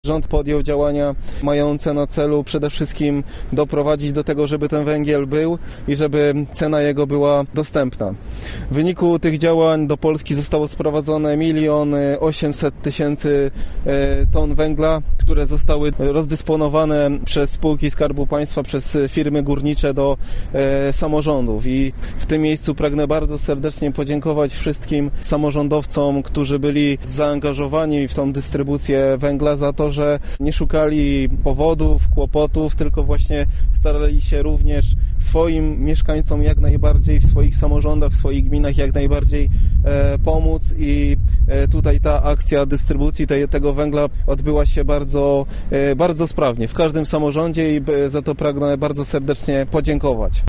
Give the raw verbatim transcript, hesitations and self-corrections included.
Rząd podjął działania mające na celu przede wszystkim doprowadzić do tego, żeby ten węgiel był i żeby cena jego była dostępna. W wyniku tych działań do Polski zostało sprowadzone milion osiemset tysięcy ton węgla, które zostały rozdysponowane przez spółki Skarbu Państwa, przez firmy górnicze do samorządów. I w tym miejscu pragnę bardzo serdecznie podziękować wszystkim samorządowcom, którzy byli zaangażowani w tą dystrybucję węgla, za to, że nie szukali powodów, kłopotów, tylko właśnie starali się również swoim mieszkańcom jak najbardziej, w swoich samorządach, w swoich gminach jak najbardziej e, pomóc i e, tutaj ta akcja dystrybucji te, tego węgla odbyła się bardzo, e, bardzo sprawnie w każdym samorządzie i za to pragnę bardzo serdecznie podziękować.